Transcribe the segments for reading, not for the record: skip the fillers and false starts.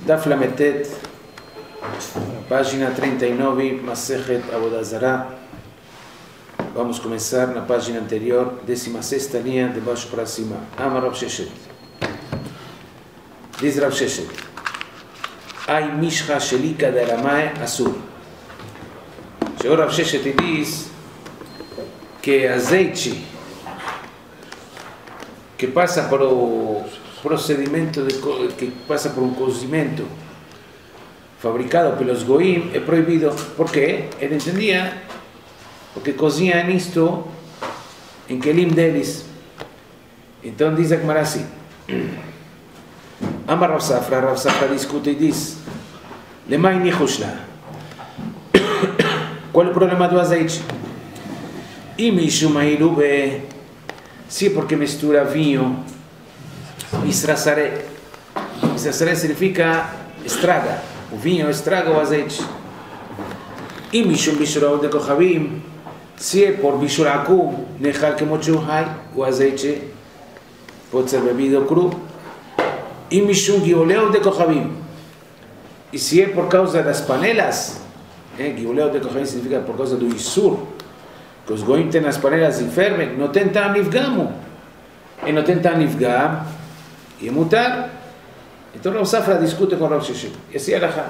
Daf Lametet, página 39, Masejet Avodah Zarah. Vamos começar na página anterior, 16ª linha de baixo para cima. Amar Rav Sheshet. Diz Rav Sheshet: Ai mishcha shelika de Aramae asur. Chegou Rav Sheshet e diz que azeite que passa por o procedimento que passa por cozimento fabricado pelos goim é proibido. Por quê? Ele entendia porque cozinha nisto em kelim deles. Então diz a Gemara assim: Amar Rav Safra discute e diz: Lemai nichushla. Qual é o problema do azeite? Se porque mistura vinho, Israsaré. Israsaré significa estraga. O vinho estraga o azeite. E Mishum Bishurau de Kochavim. Se é por Bishuraku, Nechal Kemochuhai, o azeite pode ser bebido cru. E Mishum Gioleu de Kochavim. E se é por causa das panelas, Gioleu de Kochavim significa por causa do Isur, que os goim têm as panelas enfermas, não tem tam nifgamu. E não tem tam nifgam, e mutar. Então Rav Safra discute com Rav Sheshet. Esse é a Alahá.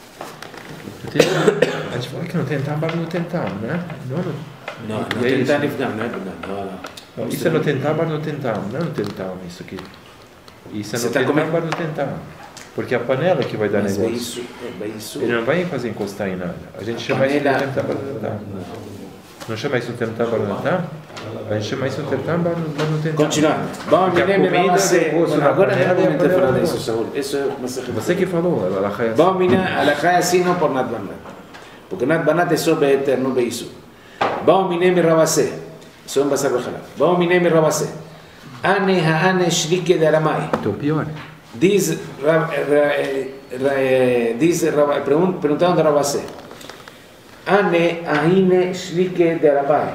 A gente fala que não tem tam, mas não tem tam, né? Não tem tam nifgam, né? Não. Isso é não tem tam, mas não tem tam. Não tem tam, isso aqui. Isso é não tem tam, mas não tem tam. Porque a panela que vai dar negócio. Ele não vai fazer encostar em nada. A gente chama isso de tentar, mas não tem tam. Não chama isso de tentar, mas não tem tam? A gente chama isso de tentar, mas não tem tam. Continuando. Bom, me lembro, agora não é momento de falar disso, Saúl. Você que falou, a Alahá é assim. Bom, a Alahá é assim não por Nat Banat. Porque Nat Banat é só Be'eter, não Be'isu. Bom, me lembro Ravasé. Só um basar bachalá. Bom, me lembro Ravasé. Ane ha'ane shlike de Aramai. Então pior. Diz, perguntando a Ravasé. Ane ahine shlike de Aramai.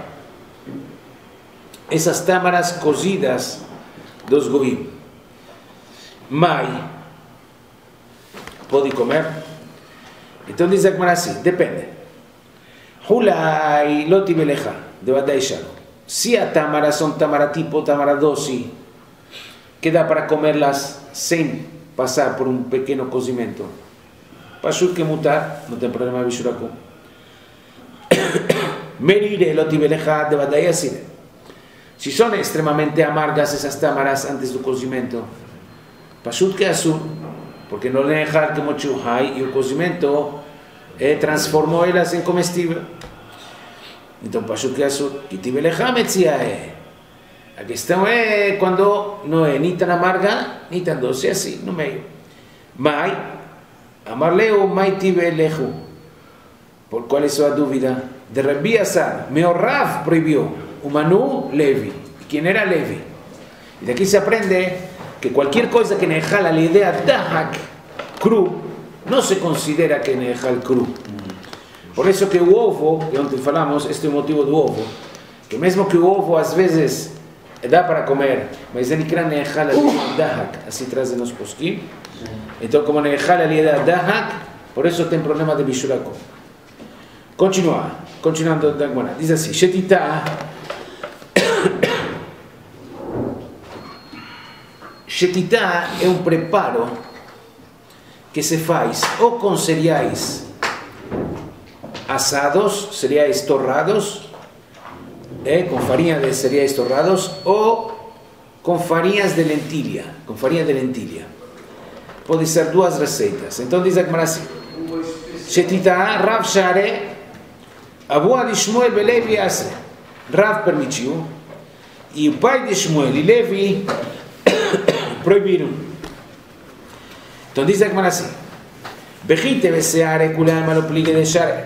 Essas tâmaras cozidas dos goim. Mai. Pode comer? Então diz a Gemara assim, depende. Hulai loti belecha, de Vadai Shalom. Se a tâmara são tâmara tipo tâmara doce, que dá para comerlas sem passar por um pequeno cozimento, pashut que mutar, não tem problema de bishurakum. Merire loti belecha, de Vadai Asine. Se são extremamente amargas essas tâmaras antes do cozimento, pashut que azul, porque não deixar que mochuhai e o cozimento transformou elas em comestível. Então, pashut que azul, que tibelecha metziae. A questão é quando não é nem tão amarga, nem tão doce assim, no meio. Mai, amarleu, mai tibelechu. Por qual é a sua dúvida? De Rabbi Asar, meu Rav proibiu. O Manu, Levi. Quem era Levi? E daqui se aprende que qualquer coisa que nehal a ideia dahak, cru, não se considera que nehal cru. Por isso que o ovo, que ontem falamos, este é o motivo do ovo, que mesmo que o ovo às vezes dá para comer, mas ele quer nehal a ideia dahak, assim trazem os poskim. Então, como nehal a ideia dahak, por isso tem problema de bishurakum. Continuando da Gemara, diz assim: Shetitá. Shetitá é um preparo que se faz ou com cereais assados, cereais torrados, com farinha de cereais torrados, ou com farinhas de lentilha, com farinha de lentilha. Pode ser duas receitas. Então diz a Gemara assim: Shetitá, Rav Share, Abua de Shmuel Belevi Ase. Rav permitiu, e o pai de Shmuel e Levi proibiram. Então diz a Gemara assim: Bechite beseare kulam alopligue de share.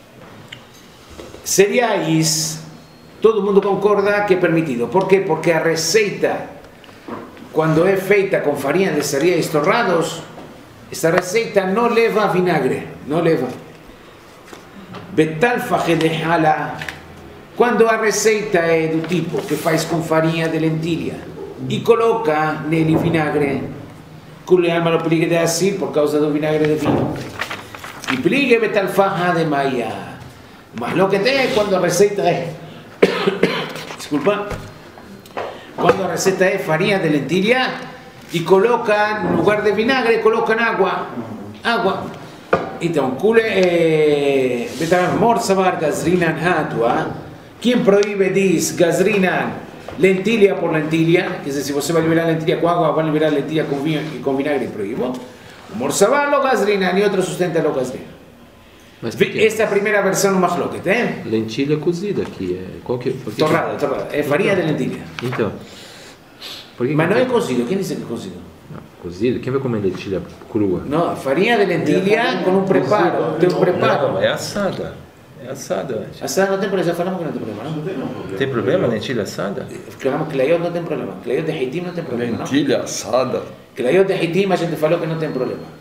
Cereais, todo mundo concorda que é permitido. Por quê? Porque a receita, quando é feita com farinha de cereais torrados, essa receita não leva vinagre, não leva. Betal faje de hala. Quando a receita é do tipo que faz com farinha de lentilha e coloca nele vinagre, Cule alma lo pligue de así por causa del vinagre de vino. Y pligue betalfaja de maya. Más lo que te cuando receta es, disculpa, cuando receta es farina de lentilla y colocan, en lugar de vinagre, colocan agua. Então, cule betalfaja morsavar gazrinan hatua. ¿Quién prohíbe dis gazrinan? Lentilla por lentilla, que si você va a liberar lentilla con agua, va a liberar lentilla con vinagre prohíbo. Morsavar lo gazrinan y otro sustenta lo gazrinan. Esta primera versión más lo que tem. Lentilha cozida aqui. Torrada. É farinha de lentilha. Então. Mas não é cozido. Quem disse que é cozido? Não, cozido? Quem vai comer lentilha crua? Não, farinha de lentilha com um preparo. Tem um preparo. Não, é assada. É assada. Assada não tem problema. Já falamos que não tem problema, não? Tem problema lentilha assada? Falamos que clayot não tem problema. Clayot de Heitim não tem problema, não? Lentilha assada. Clayot de Heitim a gente falou que não tem problema.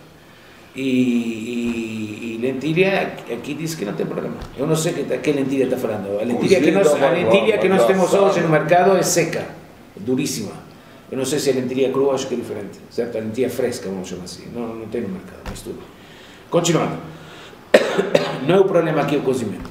E lentilha, aqui diz que não tem problema. Eu não sei que lentilha está falando. A lentilha que nós temos hoje no mercado é seca, duríssima. Eu não sei se a lentilha crua, acho que é diferente. Certo? A lentilha fresca, vamos chamar assim. Não tem no mercado, mas tudo. Continuando. Não é o problema aqui o cozimento.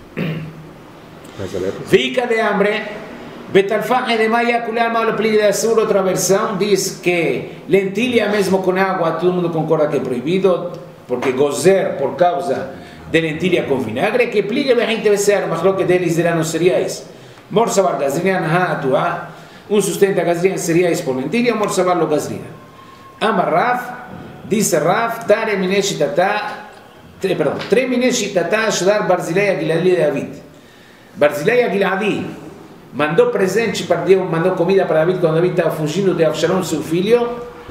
Fica de hambre. Betalfaje de maya culama o pligue de azul, outra versão, diz que lentilha mesmo com água, todo mundo concorda que é proibido, porque gozer por causa de lentilha com vinagre, que pligue a gente ser, mas lo que deles dirão os cereais. Morsavar gazrian hatua, sustenta gazrian cereais por lentilha, morsavar lo gazrian. Amarraf, diz Raf, tare mineshitata, tre mineshitata, shadar Barzilai Giladi de David. Barzilai Giladi mandou presente para Deus, mandou comida para David quando David estava fugindo de Absalão, seu filho,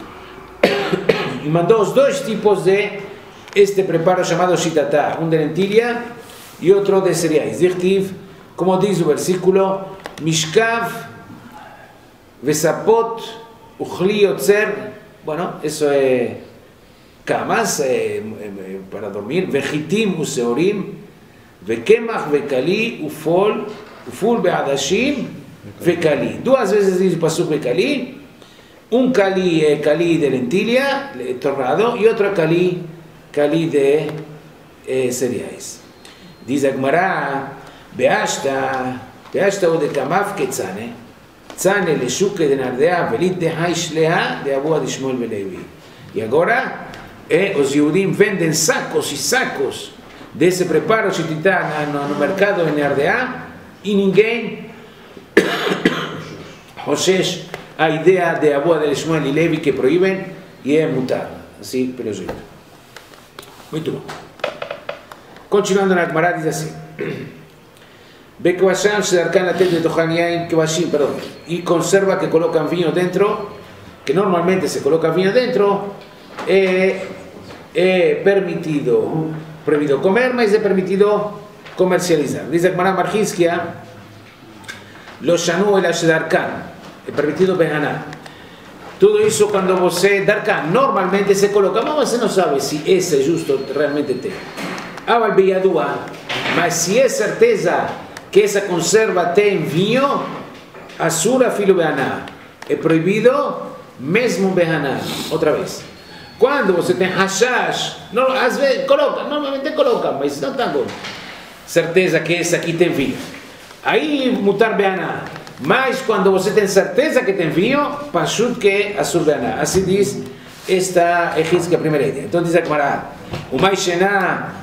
e mandou os dois tipos de este preparo chamado shitatá, um de lentilha e outro de cereais. Dirtiv, como diz o versículo, Mishkav, Vesapot, Uchli Otzer, bueno, isso é camas para dormir, Vejitim Useorim, Vekemach Vekali, Uful be'adashim ve'kali. Duas vezes diz o pasuk ve'kali. Um kali é kali de lentilha, torrado, e outro kali de cereais. Diz a Gemara, be'ashta o de kamaf que tzane leshuke de nardea velit de haishlea de abua de Shmuel Belevi. E agora, os Yehudim vendem sacos e sacos desse preparo shititá no mercado em Nardea, e ninguém Hoshesh a ideia de Abua de Shmuel e Levi que proíbem e é mutar, assim pelo jeito. Muito bom. Continuando na Gemara diz assim: Bekvasham shedarkan latet betohan yain kvashim, perdão, e conserva que colocam vinho dentro, que normalmente se coloca vinho dentro, é proibido comer, mas é permitido comercializar. Dice Gemara Marjiskia, lo shanu el ashdarkan, é permitido behaná. Tudo isso quando você darkan normalmente se coloca, mas você não sabe se esse é justo realmente tem. Aval beyadua, mas se é certeza que essa conserva tem vinho, asura filo behaná, é proibido mesmo behaná. Outra vez. Quando você tem hashash, às vezes coloca, normalmente coloca, mas não tanto certeza que esse aqui tem vinho. Aí mutar beaná. Mas quando você tem certeza que tem vinho, pashut que asur beaná. Assim diz esta egípcia primeira ideia. Então diz a Gemara, o mais shená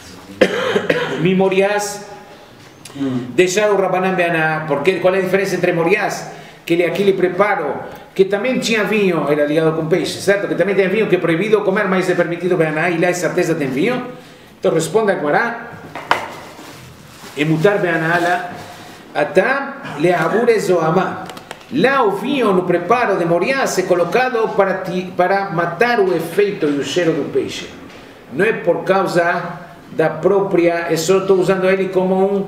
memorias deixar o rabanán beaná. Porque qual é a diferença entre moriás? Que ele aqui lhe preparo, que também tinha vinho, era ligado com peixe, certo? Que também tem vinho, que é proibido comer, mas é permitido beaná, e lá é certeza tem vinho. Então responde a Gemara, emutar beanala atam leabure zoamá. Lá o vinho no preparo de moriás é colocado para matar o efeito e o cheiro do peixe. Não é por causa da própria, eu só estou usando ele como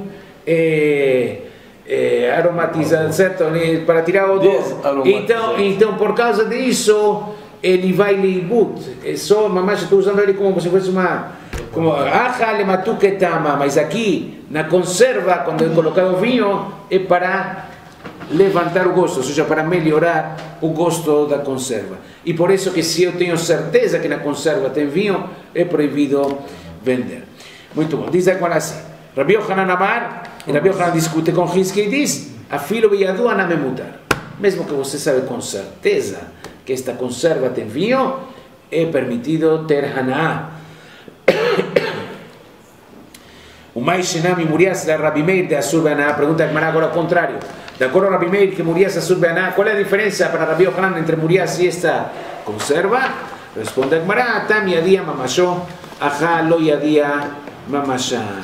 aromatizador, certo? Para tirar o odor. Então por causa disso ele vai libut. Só mamãe estou usando ele como se fosse uma mas aqui na conserva quando é colocado vinho é para levantar o gosto, ou seja, para melhorar o gosto da conserva. E por isso que se eu tenho certeza que na conserva tem vinho, é proibido vender. Muito bom. Diz agora assim, Rabi Yochanan Amar, e Rabi Yochanan discute com Hizki e diz, afilo beyadu ana memutar. Mesmo que você sabe com certeza que esta conserva tem vinho, é permitido ter haná. O mais shenami murias da Rabi Meir de Asur Be'aná, pergunta a Gemara agora ao contrário. De acordo a Rabi Meir que murias Asur Be'aná, qual é a diferença para Rabi Yochanan entre murias e esta conserva? Responde a Gemara, tam yadia mamashó, ajá lo yadia mamashan.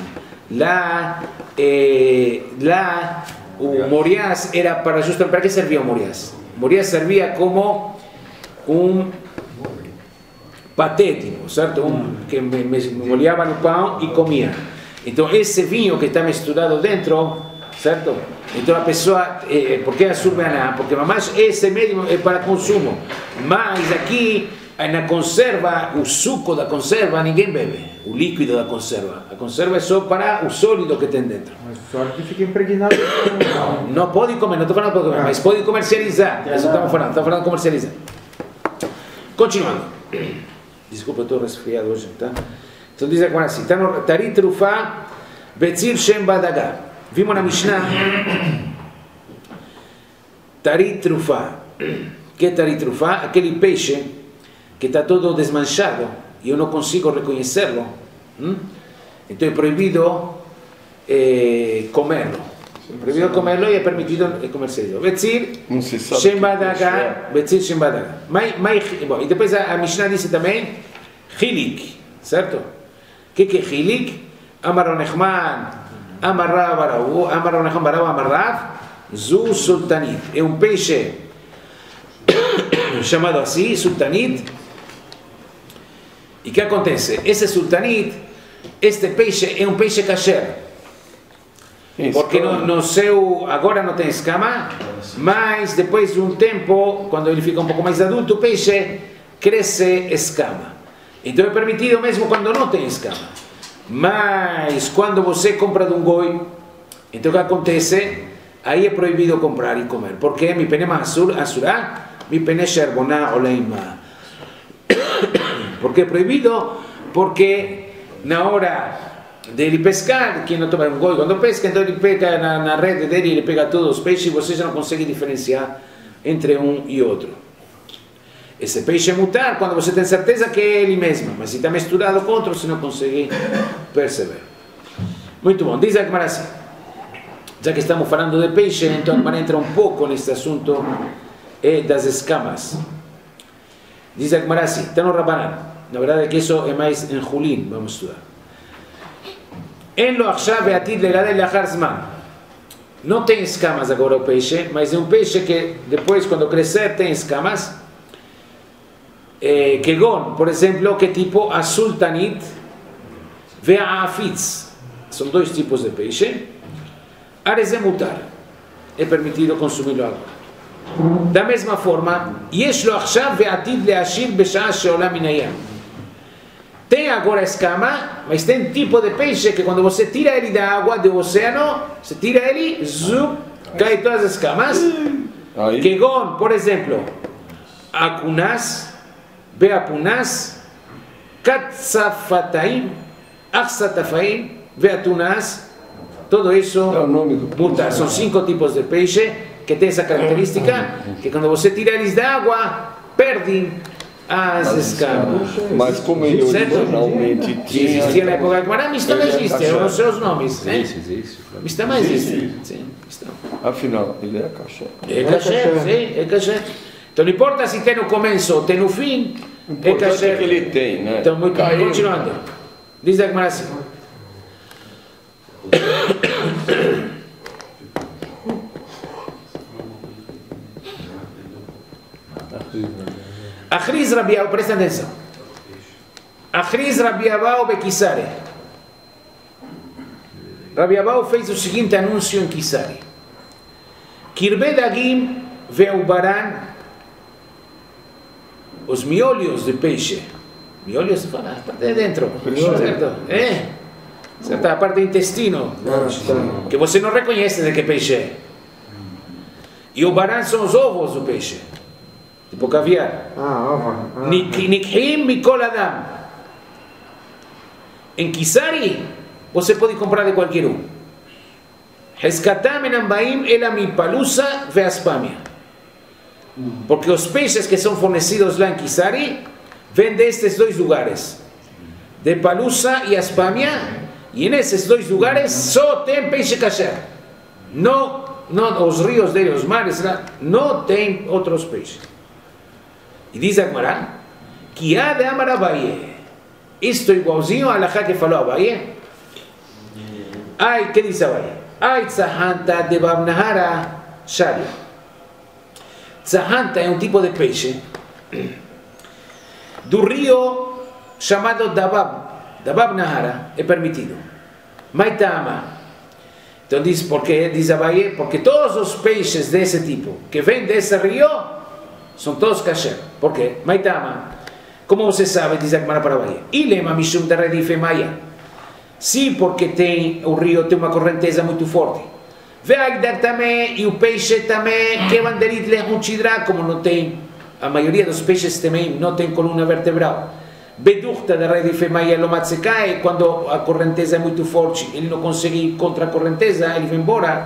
O morias era para justo, ¿para qué servía o morias? Morias servía como un patético, ¿cierto? Que me molhaban el pan y comía. Entonces ese vinho que está misturado dentro, ¿cierto? Entonces la persona, ¿por qué Asur Be'aná? Porque mamás ese medio es para consumo. Mas aqui na conserva, o suco da conserva ninguém bebe, o líquido da conserva. A conserva é só para o sólido que tem dentro. Mas o sólido fica impregnado. Não pode comer, não estou falando para comer, mas pode comercializar. Isso estamos falando de comercializar. Continuando. Desculpa, eu estou resfriado hoje, tá? Então diz agora assim, Tarit Trufá, Betzir Shem Badagá. Vimos na Mishnah, Tarit Trufá. Que é Tarit Trufá? Aquele peixe que está todo desmanchado e eu não consigo reconhecê-lo. Então é proibido comê-lo. Proibido comê-lo e é permitido comercializar. Betzir Shem Badagá. Betzir Shem Badagá. E depois a Mishnah disse também Hilik, certo? O que é Hilik? Amar Ronechman, Amar Ronechman Barav, Amar Rav, Zu Sultanit. É um peixe chamado assim, Sultanit. E o que acontece? Esse Sultanit, este peixe é um peixe kasher. Porque no seu, agora não tem escama, mas depois de um tempo, quando ele fica um pouco mais adulto, o peixe cresce escama. Então é permitido mesmo quando não tem escama. Mas quando você compra de um goi, então o que acontece? Aí é proibido comprar e comer. Porque mi pene asurá, mi pene sherboná oleima. Por que é proibido? Porque na hora dele pescar, quem não toma um goi quando pesca, então ele pega na rede dele, ele pega todos os peixes e você já não consegue diferenciar entre um e outro. Esse peixe é mutar quando você tem certeza que é ele mesmo, mas se está misturado com outro, você não consegue perceber. Muito bom, diz a Gemara assim, já que estamos falando de peixe, então a Gemara entra um pouco nesse assunto das escamas. Diz a Gemara assim, está no Rabanan, na verdade é que isso é mais em Julin, vamos estudar. En lo achá ve'atid legadel lachar zman. Não tem escamas agora o peixe, mas é um peixe que depois, quando crescer, tem escamas. Kegon, por exemplo, que tipo a sultanit ve'afitz. São dois tipos de peixe. Ares é mutar. É permitido consumi-lo agora. Da mesma forma, yesh lo achá ve'atid leashir b'sha'ah she'olah min hayam. Tem agora escama, mas tem tipo de peixe que quando você tira ele da água do oceano, você tira ele, zup, cai todas as escamas. Kegon, por exemplo, akunas, beapunas, katsafataim, achsatafaim, beatunas, todo isso muta. São 5 tipos de peixe que tem essa característica, que quando você tira eles da água, perdem as escamas. Mas como ele originalmente tinha... Existia na época da Gemara, Mistama existe, eu não sei os nomes. Existe. Mistama existe. Sim, afinal, ele é caché. É caché, sim, é caché. Então não importa se tem no começo ou tem no fim, é caché. Que ele tem, né? Então, muito bem, continuando. Diz a Gemara assim. Achriz Rabi Abau, presta atenção. Achriz Rabi Abau Bekisare. Rabi Abau fez o seguinte anúncio em Kisare. Kirbe dagim ve'ubaran, os miolhos de peixe. Miolhos se fala, a parte de dentro, certo? Certo? A parte do intestino, que você não reconhece de que peixe é. E o barán são os ovos do peixe. Tipo caviar. Nikhim mikol adam. Em Kisari, você pode comprar de qualquer um. Hezkatam enambaim elami palusa veaspamia. Porque os peixes que são fornecidos lá em Kisari vêm destes dois lugares, de Palusa e Aspamia, e nesses dois lugares só tem peixe kasher. Não, os rios deles, os mares lá, não tem outros peixes. E diz a Gemara que há de amar Abaye. Isto é igualzinho a Alahá que falou Abaye. Ai, que diz Abaye? Ai, tzahanta de Babnahara Sharia. Tzahanta é um tipo de peixe do rio chamado Dabab Nahara, é permitido. Maitama. Então diz, porque diz Abaye, porque todos os peixes desse tipo que vêm desse rio são todos kasher. Por quê? Maitama. Como você sabe, diz a Gemara para Abaye, Ilema mishum terredife maia. Sim, porque o rio tem uma correnteza muito forte. Também, e o peixe também, que banderit lehutchidra, como não tem, a maioria dos peixes também não tem coluna vertebral. Bedurta da rede maia lomatsekai, quando a correnteza é muito forte, ele não consegue ir contra a correnteza, ele vai embora.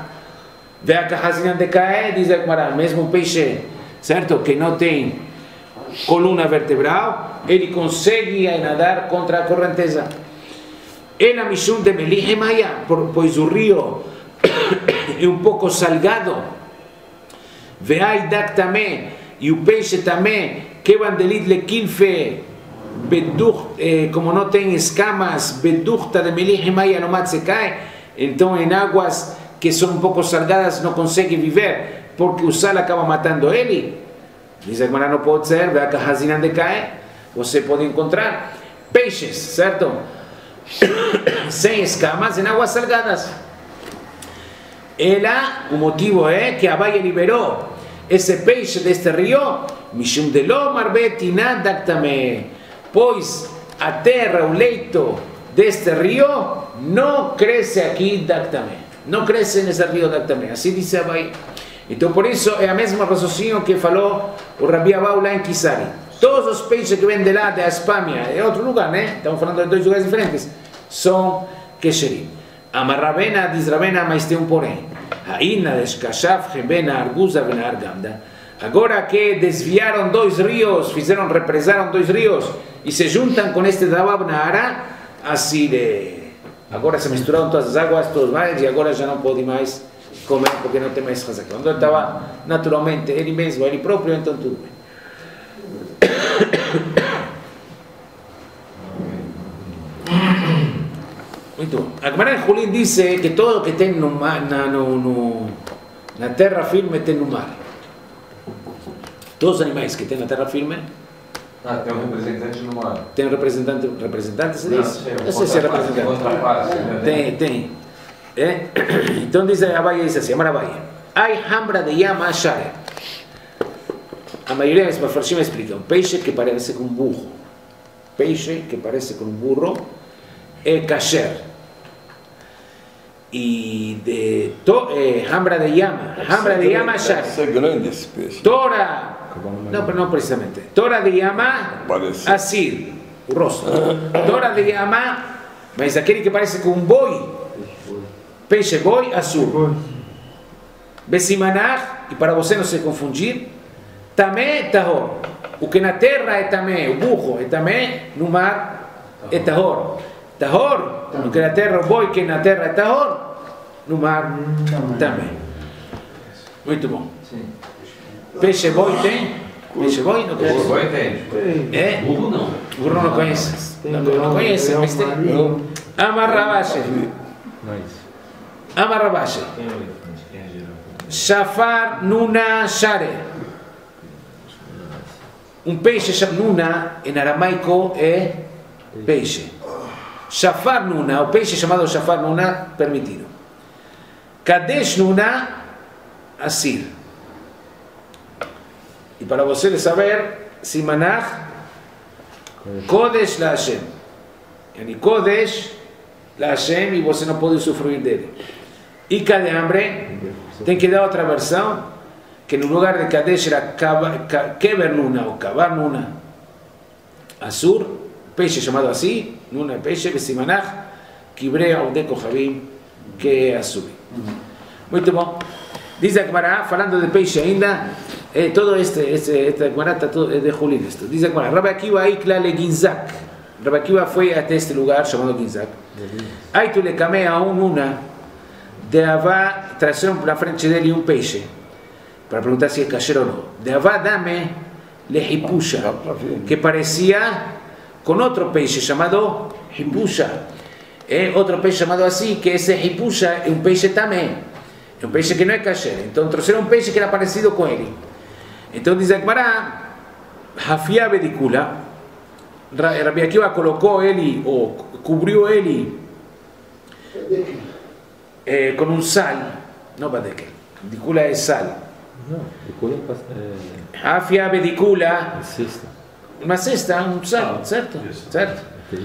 Diz a mesmo o peixe, certo, que não tem coluna vertebral, ele consegue nadar contra a correnteza. Ela mishum de meliche maia, pois o rio é um pouco salgado. Veaidak também, e o peixe também, que bandelit lekilfe, como não tem escamas, bedurta de meliche maia no matsekai, então em águas que são um pouco salgadas não consegue viver, porque o sal acaba matando ele. Diz a Gemara, não pode ser, você pode encontrar peixes, certo? Sem escamas em águas salgadas. O motivo é que Abaye liberou esse peixe deste rio, mishum de lo marbeti nadaktame, pois a terra, o leito deste rio não cresce aqui daktame, não cresce nesse rio daktame, assim disse Abaye. Então por isso é a mesma raciocínio que falou o Rabi Abau lá em Kisari. Todos os peixes que vêm de lá, de Aspamia, é outro lugar, né? Estamos falando de dois lugares diferentes, são kesherim. Amarravena, diz Ravena, mas tem um porém. Haina deskashaf, rebena, arguza, venar gamda. Agora que desviaram dois rios, represaram dois rios e se juntam com este Dabab Nahara, assim agora se misturaram todas as águas, todos os mares, e agora já não pode mais comer porque não tem mais razão. Quando ele estava naturalmente, ele mesmo, ele próprio, então tudo bem. Muito bom. A Gemara em Julin diz que todo que tem na terra firme tem no mar. Todos os animais que tem na terra firme. Tem um representante no mar. Tem um representante se diz? Não sei se é representante. Tem. Então diz Abaye, diz assim, Amar Abaye. Ai hambra de yama share. A maioria dos Mefarshim explicam, peixe que parece com um burro. Peixe que parece com um burro é kasher. E de hambra de yama share. Esse é grande esse peixe. Tora, não precisamente. Tora de yama, asir, o rosto. Tora de yama, mas aquele que parece com um boi. Peixe boi, azul. Besimanach, e para você não se confundir, tamé tahor. O que na terra é tamé, o burro é tamé, no mar é tahor. Tahor, o que na terra, o boi que na terra é tahor, no mar também. Muito bom. Peixe boi tem? Peixe boi não conhece? Boi tem. É? Burro não. Burro não conhece. Não conhece, mas tem. Amarrabache. Amarrabache. Shafar nuna share. Um peixe nuna em aramaico é peixe. Shafar nuna, o peixe chamado shafar nuna, permitido. Kadesh nuna, asir. E para você saber, simanach, kodesh la Hashem. Yani kodesh la Hashem e você não pode usufruir dele. Ica de hambre, tem que dar outra versão, que en lugar de Kadesh era Kever Nuna o Kabar Nuna, Asur, peixe llamado así, Nuna peixe, Besimanach, Kibrea o Deco Javim, que Asur. Muy bien. Dice Akmará, hablando de peixe ainda, todo esta Akmará está todo de Julín esto. Dice Akmará, Rabbi Akiva Ikla le Ginzak. Rabbi Akiva fue hasta este lugar llamado Ginzak. Ahí tú le camé a una de Abba, trajeron la frente de él y un peixe, para preguntar si es cayero o no. De Abba dame le Hipusha, que parecía con otro peixe llamado Hipusha. Otro peixe llamado así, que ese Hipusha es un peixe tamé. Es un peixe que no es cayero. Entonces era un peixe que era parecido con él. Entonces dice Akmará, Hafia Bedikula, Rabbi Akiva colocó él o cubrió él con un sal, no Badekel, Bedikula es sal. No, Bedikula Hafia Bedikula, una cesta, un sal, ¿cierto? ¿Cierto?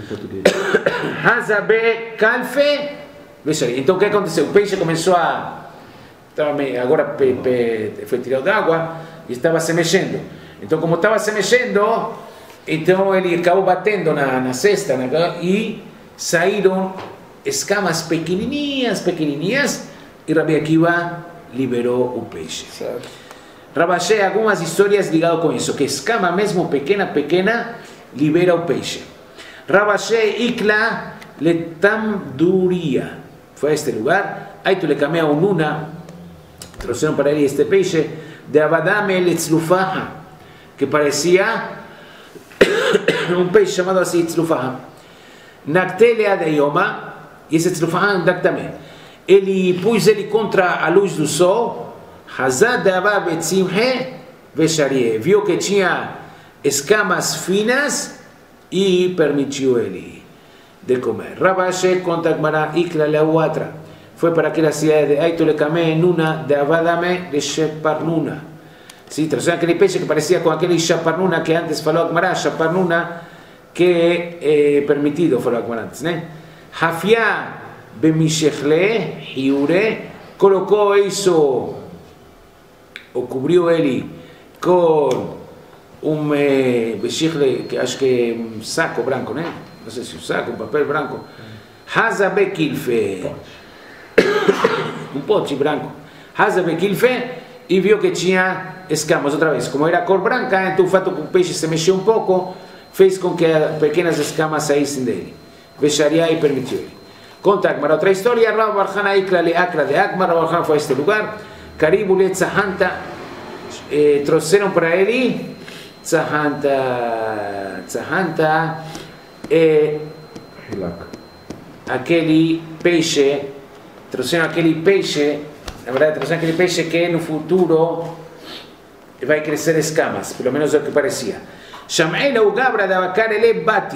Hazabe Calfe, entonces ¿qué aconteció? Un peixe comenzó a agora foi tirado de água e estava se mexendo. Então, como estava se mexendo, então ele acabou batendo na cesta e saíram escamas pequenininhas e Rabbi Akiva liberou o peixe. Rabashé, algumas histórias ligadas com isso, que escama mesmo pequena libera o peixe. Rabashé Ikla letamduria, foi a este lugar. Aí tu le camea un una, trajeron para él este peixe de Abadame el Etzlufaha, que parecía un peixe llamado así Etzlufaha. Nactelea de Yoma, y ese Etzlufaha nactame. Ele pus ele contra a luz do sol, Hazad de Abba Betzimhe Vesharie. Vio que tinha escamas finas y permitió ele de comer. Rabashe contra Akmará Ikla la Huatra. Fue para aquella ciudad de Aito le camé en una de Abadame de Sheparnuna. Sí, trajeron aquel peixe que parecía con aquel Sheparnuna que antes faló Akmará, Sheparnuna que permitido faló Akmará antes. Hafia Bemishechle Hiure colocó eso o cubrió él con un Beshichle, que acho que un saco blanco, ¿no? No sé si un saco, un papel blanco. Hazabe Kilfe. Un pochi branco. Hazabe Kilfe y vio que tinha escamas otra vez. Como era cor branca, entonces o fato que o peixe se mexeu un poco fez com que pequenas escamas saíssem dele. Vesharia y permitió ele. Conta Akmar otra historia. Rab Barjana Ikla le Akra de Akmar. Rab Barjana fue a este lugar. Karibu le Tzahanta. Trouxeram para ele Tzahanta aquele peixe. Trouxeram aquele peixe, na verdade, trouxeram aquele peixe que no futuro vai crescer escamas, pelo menos é o que parecia. Sham'el o Gabra de Abacar ele Bati.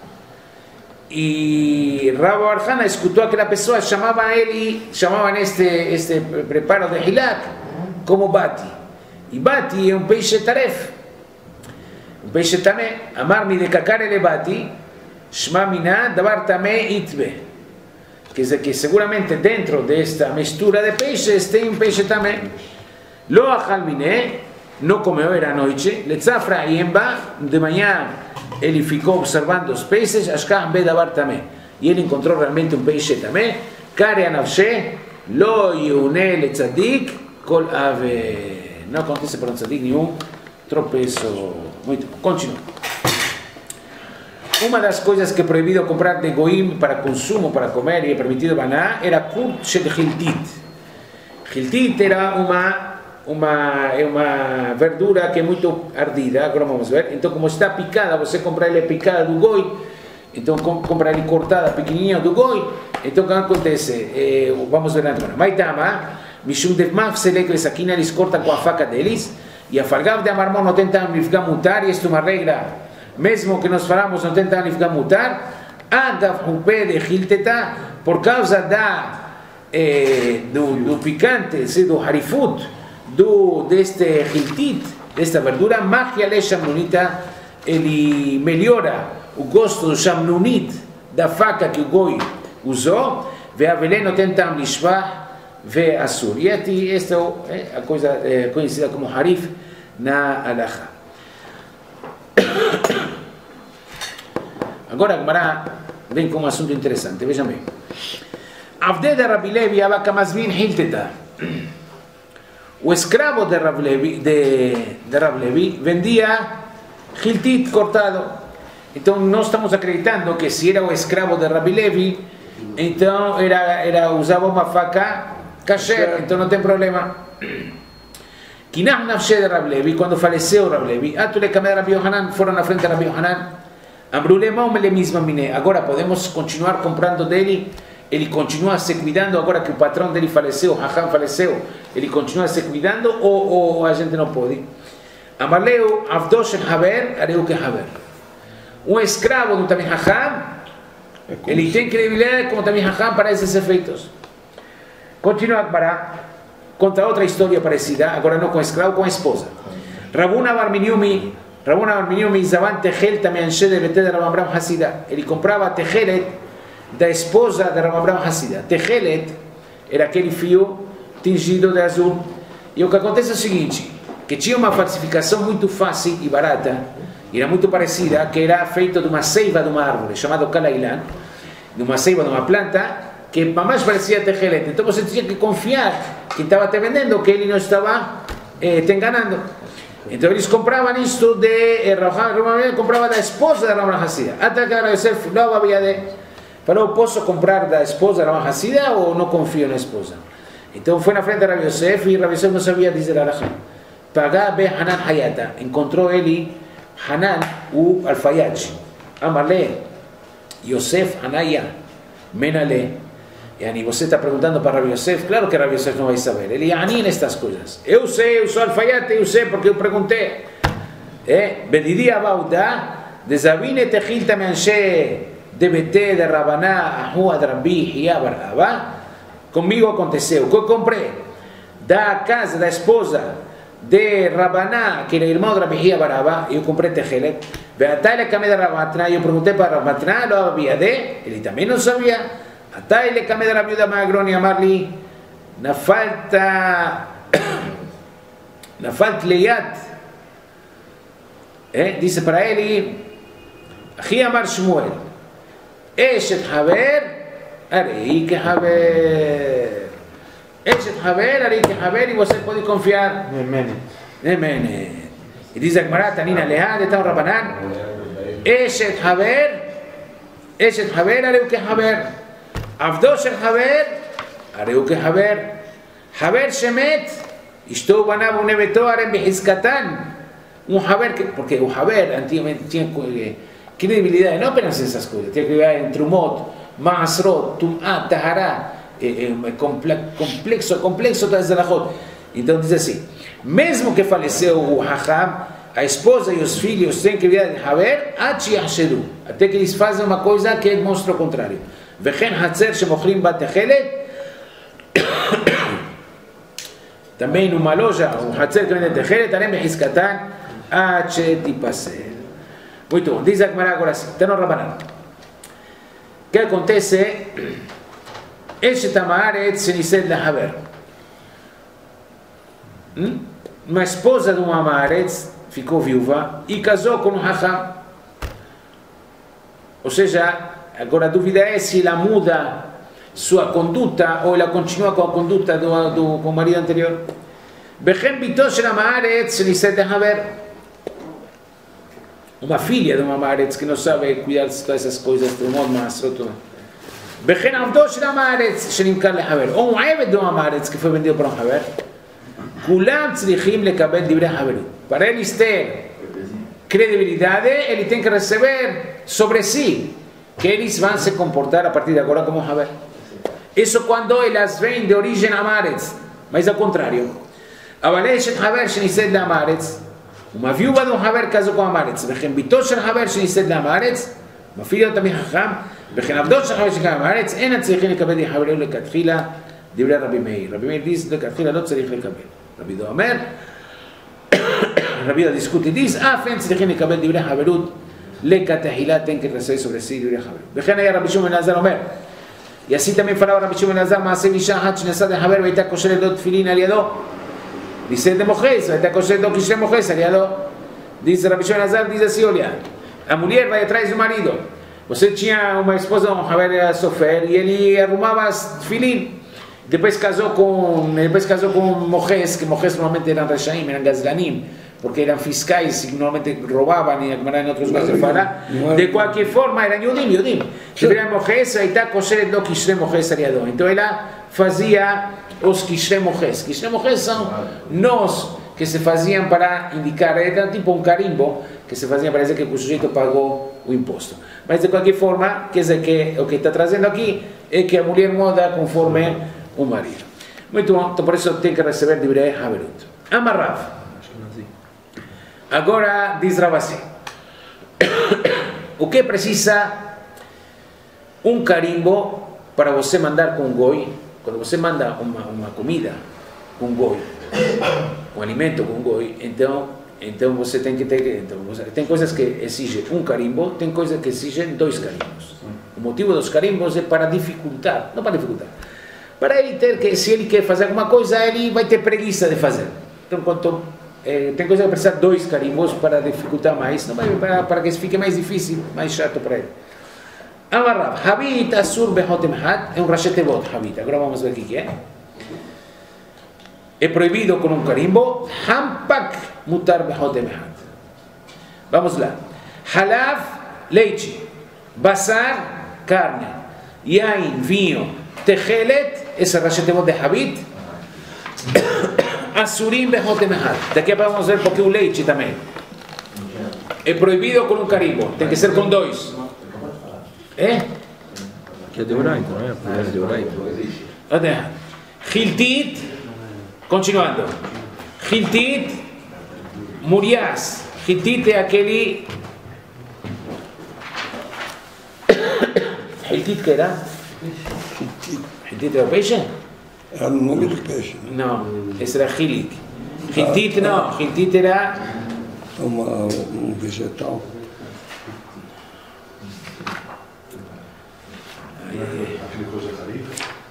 E Rabo Arjana escutou aquela pessoa, chamavam este preparo de Hilak como Bati. E Bati é um peixe taref. Um peixe tamé. Amar-me de Kakar ele Bati, Shma Mina, Dabar Tamé Itbe. Que seguramente dentro desta mistura de peixes tem um peixe também. Lo achalminé, não comeu, era à noite. Letzafra Yemba, de manhã ele ficou observando os peixes, Ashkah Be Dabar também. E ele encontrou realmente um peixe também. Kare Anavshe, Lo Yune Letzadik, Kol Ave. Não acontece para um tzadik nenhum tropeço. Muito bom, continua. Uma das coisas que é proibido comprar de goim para consumo, para comer e é permitido baná, era kurt shel hiltit. Hiltit era uma verdura que é muito ardida, agora vamos ver. Então, como está picada, você compra ele picada do goi, então compra ele cortada, pequenininha do goi. Então, o que acontece? Vamos ver na semana. Maitama, mishum de mafselek, aqui eles cortam com a faca deles, e a fargav de amarmon não tentam mutar, e isto é uma regra. Mesmo que nós falamos, não tentam ficar mutar, agav um pé de hilteta, por causa do picante, do harifut, deste hiltit, desta verdura, magia le shamnunita, ele melhora o gosto do shamnunit, da faca que o goi usou, ve'avele não tentam lishvah, ve Asur. E esta é a coisa conhecida como Harif na Halakha. Agora a Gemara vem com um assunto interessante, vejam bem. Avde de Rabbi Levi Abba Masvin Hilteta. O escravo de Rabbi Levi vendia Hiltit cortado. Então nós estamos acreditando que se era o escravo de Rabbi Levi, então usava uma faca kasher, então não tem problema. Kinah Nafshe de Rabbi Levi, quando faleceu Rabbi Levi, Atule Kamed Rabbi Yohanan, foram na frente de Rabbi Yohanan, Ambrule Maumele mesma mine, agora podemos continuar comprando dele, ele continua se cuidando, agora que o patrão dele faleceu, Hacham faleceu, ele continua se cuidando ou a gente não pode? Amarleu Avdosh Haber, Areu que Haber. Um escravo do Tamim Hacham, ele tem credibilidade como Tamim Hacham para esses efeitos. Continua para conta outra história parecida, agora não com escravo, com esposa. Rabuna Barminiumi Zavan Tehel também enche de Bete de Rabambram Hassida. Ele comprava Tehelet da esposa de Rabambram Hassida. Tehelet era aquele fio tingido de azul. E o que acontece é o seguinte, que tinha uma falsificação muito fácil e barata, e era muito parecida, que era feito de uma seiva de uma árvore, chamado Kalailan, de uma seiva de uma planta, que mais parecia Tehelet. Então você tinha que confiar que estava te vendendo, que ele não estava te enganando. Então eles compravam isto de Rabban, comprava da esposa de Rabban Hassida. Até que Yosef não havia de... Falou, posso comprar da esposa de Rabban Hassida ou não confio na esposa? Então foi na frente de Rabbi Yosef e Rabbi Yosef não sabia dizer Alachá. Pagá be Hanan Hayata. Encontrou ele Hanan, o alfaiate. Amarle, Yosef Hanaya, Menale. E você está perguntando para Rabbi Yosef, claro que Rabbi Yosef não vai saber, ele é ani nestas coisas. Eu sei, eu sou alfaiate, eu sei porque eu perguntei. Bedidi Abauda, de Zabine Tehil Tameanche, de Bete, de Rabaná, Ahua, de Rabbi, Hiabar, Abba. Comigo aconteceu, que eu comprei da casa da esposa de Rabaná, que era irmão de Rabbi Hiabar, Abba, eu comprei Tehelet. Veatai Kamed de Rabatna, eu perguntei para Rabatna, não havia de, ele também não sabia. Até ele Kamed Rabbi Yehuda Magroni Amarli, na falta Leyat, disse para ele, Achi Amar Shmuel, Eshet Haber, Arei que Haber, Eshet Haber, Arei que Haber, e você pode confiar. Amém. E diz a Gemara, Tanina Leha, de Tau Rabanan, Eshet Haber, Arei que Haber. Avdosh el Haber, Areu que Haber, Haber Shemet, Ishtou Banab un Nebeto Arem Behizkatan, un Haber, porque un Haber antiguamente tinha credibilidade, não apenas essas coisas, tinha credibilidade em Trumot, Maasrot, Tum'at, Tahará, complexo das Zalachot. Então diz assim, mesmo que faleceu o Hacham, a esposa e os filhos têm credibilidade em Haber, até que eles fazem uma coisa que mostra o contrário. וכן חצר שמוכרים בה תכלת, também numa loja, חצר que vende תכלת, הרם בחזקתן עד שתיפסל. Muito bom, diz a Gemara agora assim, está no Rabanan. O que acontece? אשת המארץ שנישאת לחבר. Uma esposa de uma Maaretz ficou viúva e casou com um Hacham. Ou seja, agora a dúvida é se ela muda sua conduta ou ela continua com a conduta com o marido anterior. Bechem bitó shel ha'maaretz sheniset lehaver. Uma filha de uma Maaretz que não sabe cuidar de todas essas coisas, Trumot, Maasrot. Bechem avdó shel ha'maaretz shenimkar lehaver. Ou um eved de uma Maaretz que foi vendido para um haver. Kulam tzrichim lekabel divrei haverut. Para eles ter credibilidade, ele tem que receber sobre si que eles vão se comportar a partir de agora como Haber. Isso quando elas vêm de origem Amaretz, mas ao contrário. Avaleshet Haber sheniset de Amaretz, uma viúva de um Haber casou com Amaretz. Bechem bitó shel Haber sheniset de Amaretz, uma filha também Hacham. Bechem avdó shel Haber sheniset de Amaretz, אין צריכים לקבל די חברו לכתחילה, דברי רבי מאיר. רבי מאיר diz לכתחילה לא צריך לקבל. רבי יהודה אומר, רבי יהודה discute diz, אף אין צריכים לקבל דברי חברות. לכתחילה tem que receber sobre si דברי חברות. וכן היה רבי שמעון בן אלעזר אומר, E assim também falava Rabi Shimon Ben Elazar, Maaseh Isha Hat Shnesad Haber Veita Kosher Edot Tfilin Aliado. Dice de Mojes, Veita Kosher Edot Kishle Mojes Aliado. Diz Rabi Shimon Ben Elazar, diz assim, olha, a mulher vai atrás do marido. Você tinha uma esposa, um Haber Sofer, e ele arrumava Tfilin. Depois casou com Mojes, que Mojes normalmente eram Reshaim, eram Gazlanim, porque eram fiscais e normalmente roubavam, e como em outros lugares fala. De qualquer forma, eram Yudim. Tiveram Mojes, aí está Kosher do Kishle Mojes Ariadó. Então ela fazia os Kishle Mojes. Kishle Mojes são nós que se faziam para indicar, era tipo um carimbo, que se fazia para dizer que o sujeito pagou o imposto. Mas de qualquer forma, quer dizer que o que está trazendo aqui é que a mulher muda conforme o marido. Muito bom, então por isso tem que receber Divrei Haberut. Amarrav. Agora diz Rav assim: o que precisa um carimbo para você mandar com goi? Quando você manda uma comida com goi, um alimento com goi, então você tem que ter, tem coisas que exigem um carimbo, tem coisas que exigem 2 carimbos. O motivo dos carimbos é para dificultar, não para dificultar, para ele ter que, se ele quer fazer alguma coisa, ele vai ter preguiça de fazer. Então, tem coisa que precisa 2 carimbos para dificultar mais, não vai, para que fique mais difícil, mais chato para ele. Amarrav, Habit Asur Behotem Hat, é um Rashetevot, Habit. Agora vamos ver o que é. É proibido com um carimbo, Hampak Mutar Behotem Hat. Vamos lá. Halav, leite. Basar, carne. Yain, vinho. Techelet, esse Rashetevot de Habit. Asurim Behotem Hat. Daqui vamos ver porque o leite também. É proibido com um carimbo, tem que ser com 2. É? Que é de Oraita, não é? É de Oraita. Olha, Hiltit, continuando. Hiltit, Murias. Hiltit é aquele. Hiltit que era? Hiltit era o peixe? Era o nome do peixe. Não, esse era Hilit. Hiltit não, Hiltit era. Um vegetal. Aquele coisa Harif?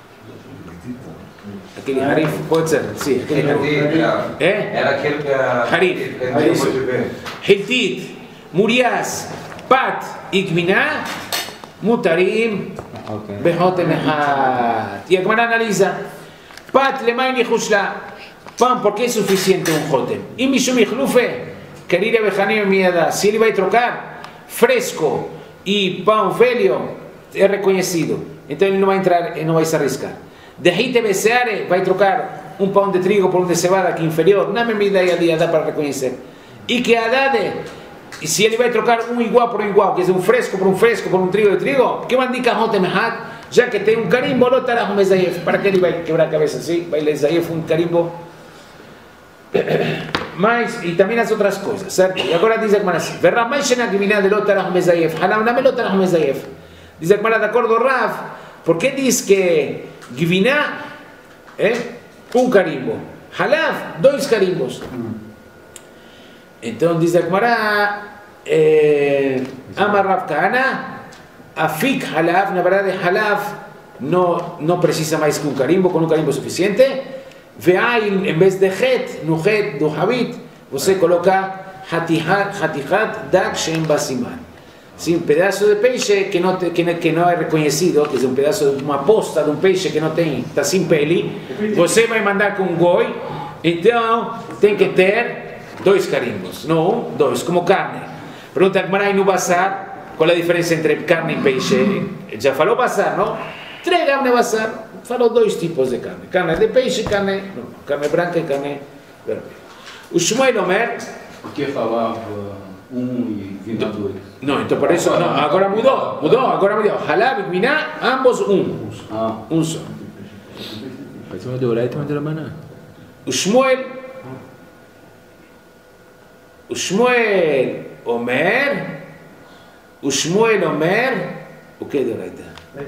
Aquele Harif, pode ser, sim, aquele Harif. Era aquele que a... Harif, Hiltit, Murias, Pat e Gminá, Mutarim, Behotem Hat. E a Gemara analisa, Pat lemay nichushla, pão, porque é suficiente um Hotem. E Mishum Ichlufe, querida Bejanim Miada, se ele vai trocar fresco e pão velho, é reconhecido, então ele não vai entrar, ele não vai se arriscar. De hite beseare, vai trocar um pão de trigo por um de cevada que é inferior, na mesma ideia ali dá para reconhecer. E que adade, se ele vai trocar um igual por um igual, quer dizer, um fresco por um trigo de trigo, que indica Hotem Hat, já que tem um carimbo, não estará com Mezayef, para que ele vai quebrar a cabeça assim, vai Mezayef um carimbo. Mas, e também as outras coisas, certo? E agora diz a Gemara assim, verá mais cena que vinha de lotarah Mezayef, hanam lotarah Mezayef. Diz a Gemara de acordo Rav, porque diz que Gviná é um carimbo, Halav, 2 carimbos. Então diz a Gemara, Amar Rav Kahana, Afik Halav, na verdade Halav não precisa mais que um carimbo, com um carimbo suficiente. Ve'ain, em vez de Het, no Het do Habit, você coloca Hatihat Dak Shem Basiman. Sim, um pedaço de peixe que não é reconhecido, que é um pedaço de uma posta de um peixe que não tem, está sem pele, você vai mandar com um goi, então tem que ter 2 carimbos, não 2, como carne. Pergunta a Gemara no Basar, qual é a diferença entre carne e peixe? Já falou Basar, não? Entrega-me no Basar, falou 2 tipos de carne, carne de peixe e carne branca e carne vermelha. O Shmuel Omer, Por que falava 1 e Gviná 2? Não, então por isso, não, agora mudou, agora mudou. Halab e Gviná, ambos um só. Mas uma de Oraita e uma de Rabanan. O Shmuel Omer, o que é de Oraita?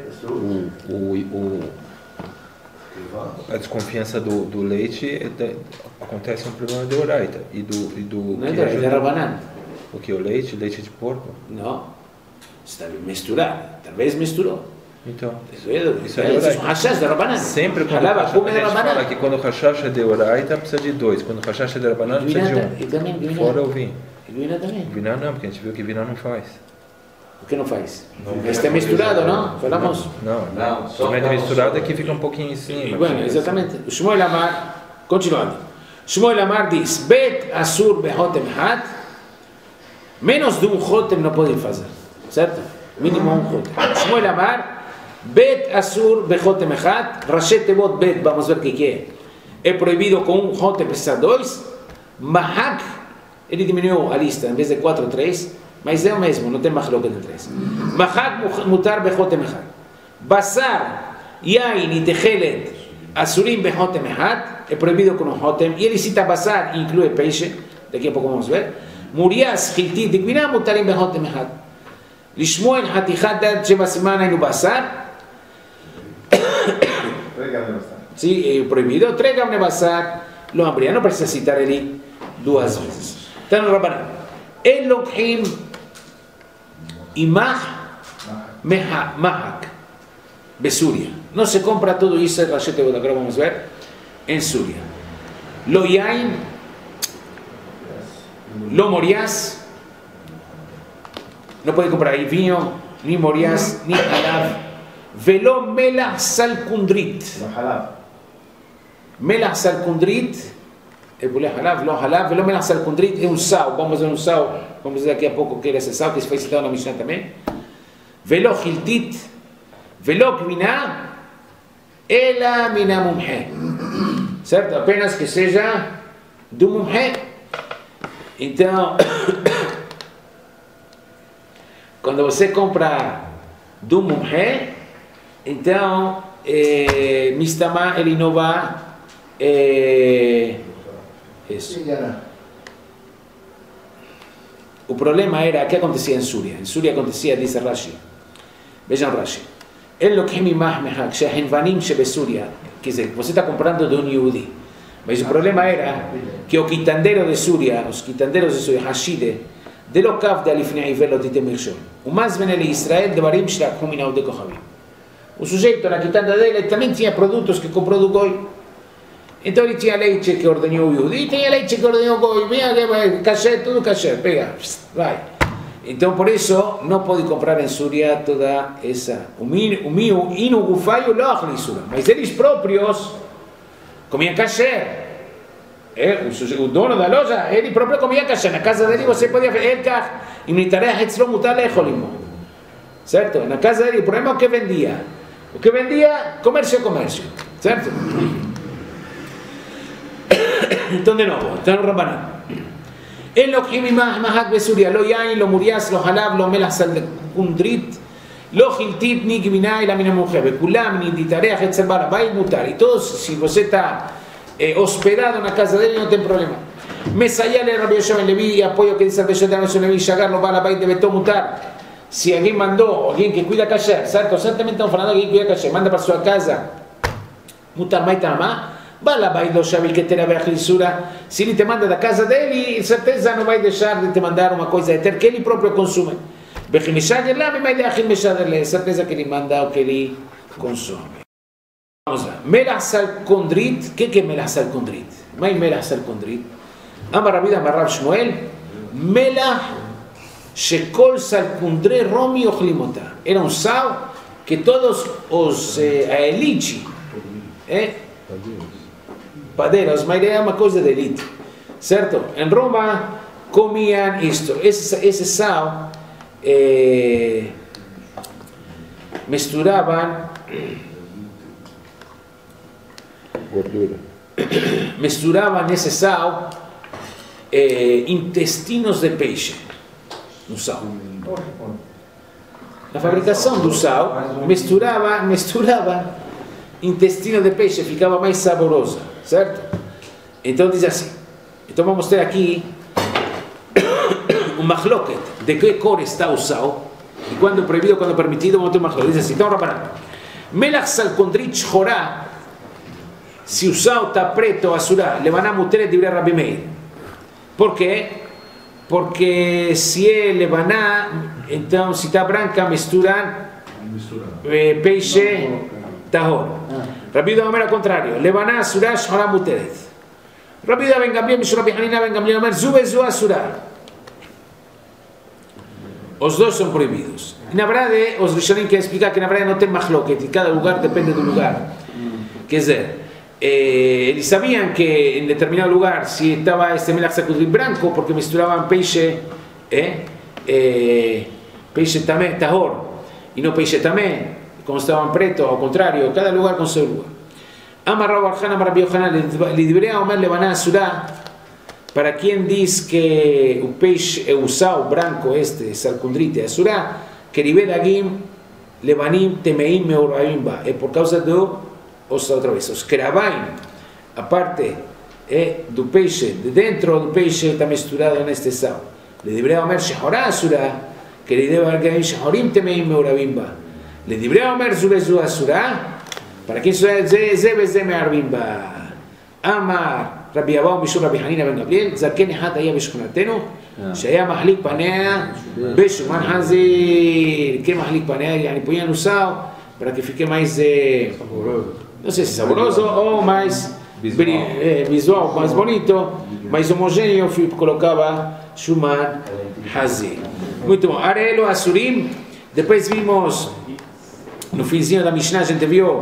A desconfiança do leite acontece um problema de Oraita e do não é de Rabanan. O que? O leite de porco? Não, está misturado, talvez misturou. Então, isso é Hashash de Rabanan. Sempre quando a gente fala que quando o Hashash é de Oraita, precisa de 2. Quando o Hashash é de Rabanan, precisa de 1. E também Fora o vinho. E Gviná também. Gviná não, porque a gente viu que Gviná não faz. O que não faz? Está misturado, não? Falamos? Não. Somente misturado é que fica um pouquinho em cima. Bueno, exatamente. O Shmuel Amar, continuando. Shmuel Amar diz, Bet Asur Behotem Hat, menos de um Hotem não podem fazer. Certo? Mínimo um Hotem. Shmuel Amar, Bet Asur Behotem Hat, Rashet Tevot Bet, vamos ver o que é. É proibido com um Hotem precisar 2. Mahak, ele diminuiu a lista, em vez de 4, 3. Mas é o mesmo, não tem mahloket de 3. Mahak mutar bechotem echad. Basar, yain e techelet asurim bechotem echad. É proibido com um hotem. E ele cita basar e inclui peixe. Daqui a pouco vamos ver. Murias, hiltit de gviná mutarim bechotem echad. Lishmoen hatichat dad sheva semana no basar. Sim, é proibido. 3 gamne basar. Lo abria. Não precisa citar ele 2 vezes. Está no Rabanan. En lochem Imah Mahak Besuria. No se compra todo eso en Rashet Tevot, ahora vamos a ver, en Suria. Lo yain, lo morias, no puede comprar ahí vino, ni morias, ni halav. Velo melach salkundrit. Melach salkundrit, halav, lo halav, velo melach salkundrit, es un sao, vamos a ver un sao. Vamos ver daqui a pouco que era esse sal, que foi citado na Mishnah também. Velo hiltit, velo gviná, ela mina mumhe. Certo? Apenas que seja do mumhe. Então, quando você compra do mumhe, então, mistama ele não vai... isso. O problema era o que acontecia em Súria. Em Súria acontecia, diz Rashi. Vejam Rashi. El lokhim imah mehak shehenvanim shebesúria. Quer dizer, você está comprando de um Yehudi. Mas o problema era que o quitandeiro de Súria, os quitandeiros de Súria, Hashide, de lokav de alifnei velot itemirshon. O mais venele Israel de barim shlakhum inau de kochavim. O sujeito na quitanda dele também tinha produtos que comprou do Goi. Então ele tinha leite que ordenou o Yehudi, tinha leite que ordenou o Goi, vinha cachê, tudo cachê, pega, vai. Então por isso não pode comprar em Súria toda essa. O meu inu gufaio lochli Súria, mas eles próprios comiam cachê. O dono da loja, ele próprio comia cachê. Na casa dele você podia fazer elkach, e mitareh etzlo mutar lecholim. Certo? Na casa dele, o problema é o que vendia. O que vendia, comércio, certo? Então de novo, está no Rabanan. En lo que mahak besuria, lo yain, lo murias, lo halab, lo melach salkundrit, lo hiltit, ni gviná y la mina mujer, kulam, ni ditareach, etcétera, vai mutar. Y todos, si você está hospedado na casa dele, não tem problema. Mesayale Rabbi Yoshua ben Levi, apoio que dice Rabbi Yoshua ben Levi, Shagar lo va a la vai debe mutar. Si alguien mandó, alguien que cuida kasher, certo? Certamente estamos falando de alguien que cuida kasher, manda para sua casa, mutar maitama. Vai lá, vai deixar que ter a lisura. Se ele te manda da casa dele, certeza não vai deixar de te mandar uma coisa eterna que ele próprio consume. Certeza que ele manda o que ele consome. Vamos lá. Melach salkundrit. O que é melach salkundrit? Mas melach salkundrit. Amar Rabbi Amar Shmuel. Melach shekol salkundre romi ochlimota. Era um sal que todos os a elite, padeiros, mas é uma coisa de elite, certo? Em Roma comiam isto, esse sal misturavam gordura, misturavam nesse sal intestinos de peixe no sal. Na fabricação do sal misturava intestino de peixe, ficava mais saborosa, certo? Então diz assim. Então vamos ter aqui um machloket de que cor está o sal e quando proibido, quando permitido, vamos ter um machloket. Diz assim, então reparando, melach salkundrit shchorá, se o sal está preto ou azurá, levaná muteret divrei Rabbi Meir. Por quê? Porque se é levaná, então se está branca, misturam peixe tahor. Rabbi Yehuda Omer al contrario, levaná asura shahara muteret. Rabbi Yehuda ben Gamliel, Mishur Rabbi Hanina ben Gamliel Omer, zu asura. Os dos son prohibidos. E na verdade, os Rishonim querem explicar que na verdade não tem machloket, e cada lugar depende do lugar. Quer dizer, eles sabiam que em determinado lugar se estava este melach sakudrim branco porque misturavam peixe peixe tamé, tahor, e não peixe tamé, como estavam preto, ao contrário, cada lugar com seu lugar. Amar Rav Archan, Amar Rabbi Yochanan, Lidibrea Omer Levaná Asura, para quem diz que o peixe, o sal branco, salcundrite, Asura, que ribe dagim, levanim, temeim, meurabim ba, é por causa outra vez, os keravaim, a parte do peixe, de dentro do peixe está misturado neste sal. Lidibrea Omer Shehorá Asura, que ribe dagim, shehorim, temeim, meurabim ba. Lidibrea Omer Zubezu Asura, para quem isso é Zebeze me'arbim ba. Amar Rabbi Abahu Mishur Rabbi Hanina ben Gamliel, זקן אחד היה בשכונתנו, שהיה מחליק פניה בשומן חזיר. Que מחליק פניה? Yani ponía no sal para que fique mais, não sei se saboroso ou mais visual, mais bonito, mais homogêneo, colocava shuman hazir. Muito bom. Arelo Asurim, depois vimos no finzinho da Mishnah, a gente viu,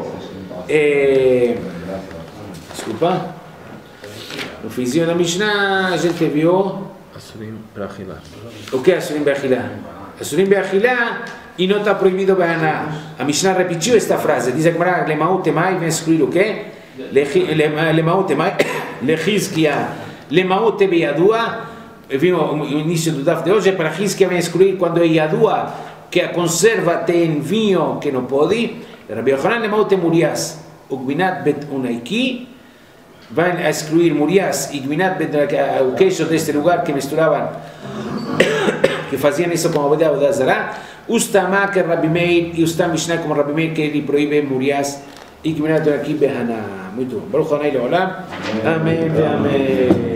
desculpa, no finzinho da Mishnah a gente viu Asurim Be'achilá. o que é Asurim Be'achilá? Asurim Be'achilá e não está proibido Be'aná. A Mishnah repetiu esta frase, diz a Gemara, Lemaut Temai, vem excluir o quê? Lemaut Temai, Lechizkia, Lemaut Be'yadua, vimos o início do Daf de hoje, para Chizkia vem excluir quando é Yadua, que a conserva tem vinho que não pode. Rabbi Yochanan Lemaut Murias, Ugminat Bet Unaiki, vai a excluir Murias e Gminat Bet, o queijo deste lugar que misturavam, que faziam isso com a Avodah Zará. Ustama que Rabbi Meir e Ustam Mishnah como Rabbi Meir que ele proíbe Murias e Gminat Bet Unaiki Behana. Muito bom. Baruch Hanai Leolam. Amém. Amém.